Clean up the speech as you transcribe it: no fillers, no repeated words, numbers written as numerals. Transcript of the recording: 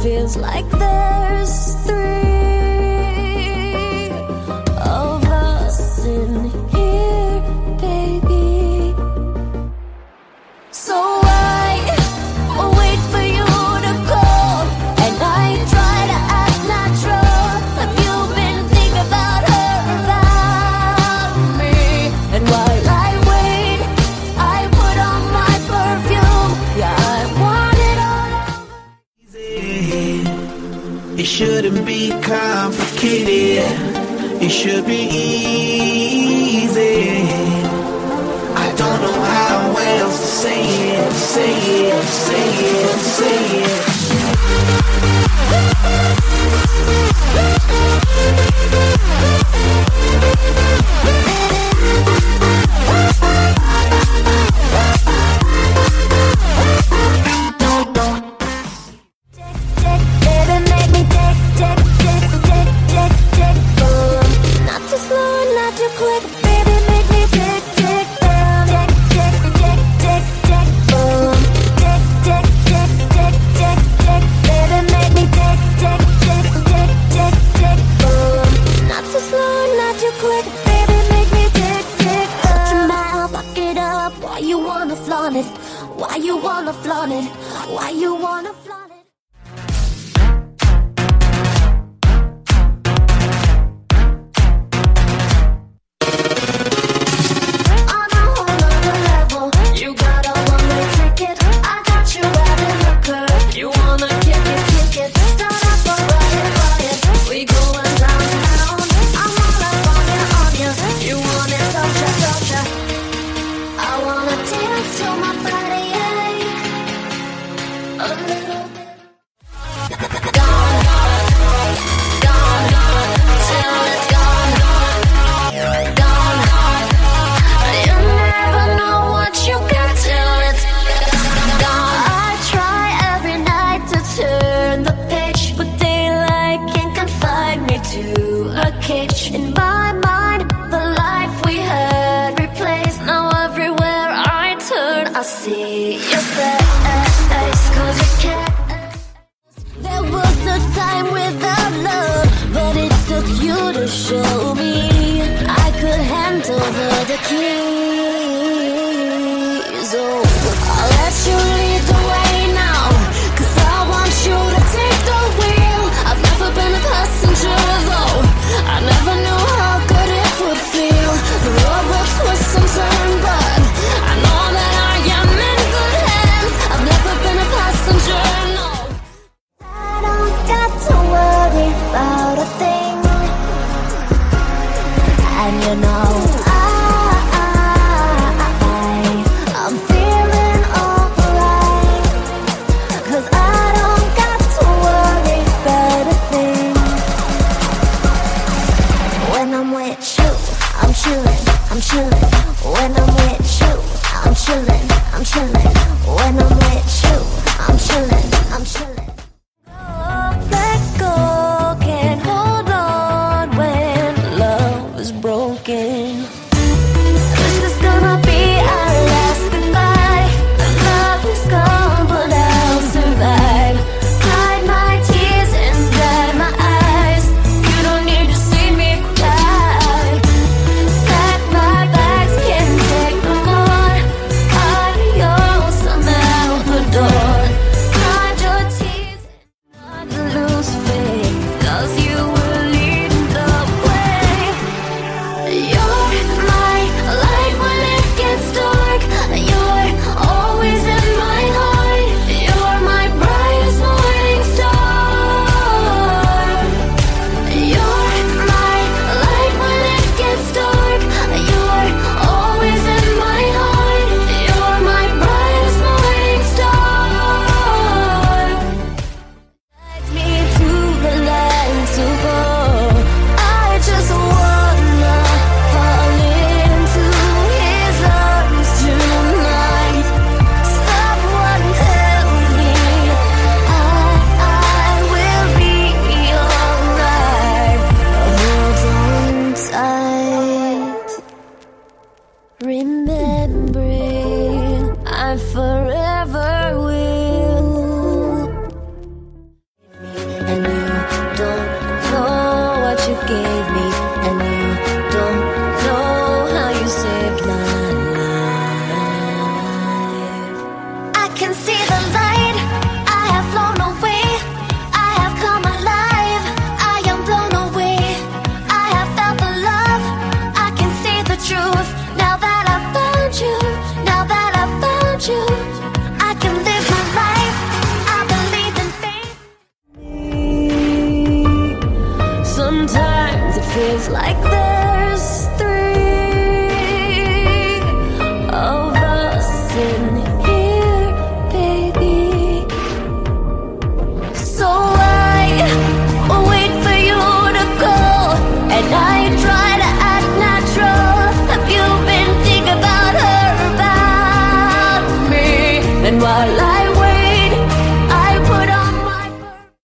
feels like there's three of us in here, baby. So I wait for you to call, and I try to act natural. Have you been thinking about her, about me? And while I wait, I put on my perfume. Yeah, I want it all over. It shouldn't be complicated. It should be easy. I don't know how else to say it, say it, say it, say it. Baby, make me tick, tick, tick, tick, tick, tick, boom. Not too slow, not too quick. Baby, make me tick, tick, boom. Tick, tick, tick, tick, tick, boom. Tick, tick, tick, tick, tick, tick. Baby, make me tick, tick, tick, tick, tick, tick, boom. Not too slow, not too quick. Baby, make me tick, tick, boom. Shut your mouth, lock it up. Why you wanna flaunt it? Why you wanna flaunt it? Why you wanna flaunt it? On a whole other level, you got a one-way ticket. I got you riding the curve. You wanna kick it, start up a riot. We going downtown. I'm all up on ya. You want it, don't ya? I wanna dance till my body ache a little bit. Gone, gone, gone, gone, till it's gone, gone, gone, gone. You never know what you got till it's gone. I try every night to turn the page, but daylight can't confine me to a cage. In my mind, the life we had replaced. Now everywhere I turn, I see your face, 'cause you can't. There was a time without love, but it took you to show me I could handle the keys. Oh, I'll let you lead the way now, 'cause I want you to take the wheel. I've never been a passenger though. I never knew how good it would feel. The road will twist and turn, but I know that I am in good hands. I've never been a passenger, no. I don't got to worry about a thing. And you know I'm feeling alright, 'cause I don't got to worry about a thing. When I'm with you, I'm chillin', I'm chillin'. When I'm with you, I'm chillin', I'm chillin'. When I'm with you, I'm chillin', I'm chillin'. Let go, can't hold on when love is broken. This is gonna be our last goodbye. The love is gone, but I'll survive. Cried my tears and dried my eyes. You don't need to see me cry. Pack my bags, can't take no more. Adios, I'm out the door. Cried your tears. feels like the